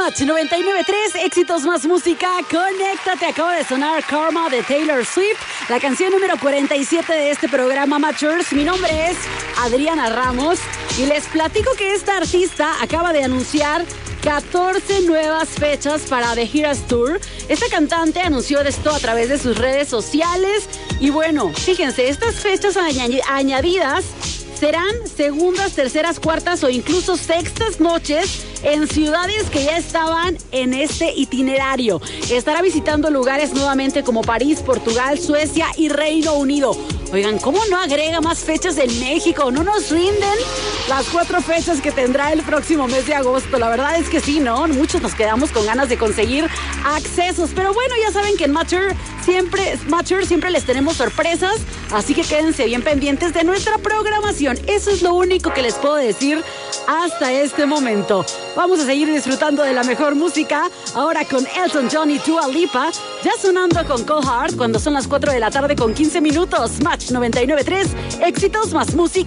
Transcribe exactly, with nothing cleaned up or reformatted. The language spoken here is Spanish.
Match noventa y nueve punto tres, éxitos más música, conéctate. Acaba de sonar Karma de Taylor Swift, la canción número cuarenta y siete de este programa Matchers. Mi nombre es Adriana Ramos y les platico que esta artista acaba de anunciar catorce nuevas fechas para The Eras Tour. Esta cantante anunció esto a través de sus redes sociales y bueno, fíjense, estas fechas añadi- añadidas serán segundas, terceras, cuartas o incluso sextas noches en ciudades que ya estaban en este itinerario. Estará visitando lugares nuevamente como París, Portugal, Suecia y Reino Unido. Oigan, ¿cómo no agrega más fechas en México? ¿No nos rinden las cuatro fechas que tendrá el próximo mes de agosto? La verdad es que sí, ¿no? Muchos nos quedamos con ganas de conseguir accesos. Pero bueno, ya saben que en Matcher siempre, Matcher siempre les tenemos sorpresas, así que quédense bien pendientes de nuestra programación. Eso es lo único que les puedo decir hasta este momento. Vamos a seguir disfrutando de la mejor música, ahora con Elton John y Dua Lipa, ya sonando con Cold Heart cuando son las cuatro de la tarde con quince minutos. Match noventa y nueve punto tres, éxitos más música.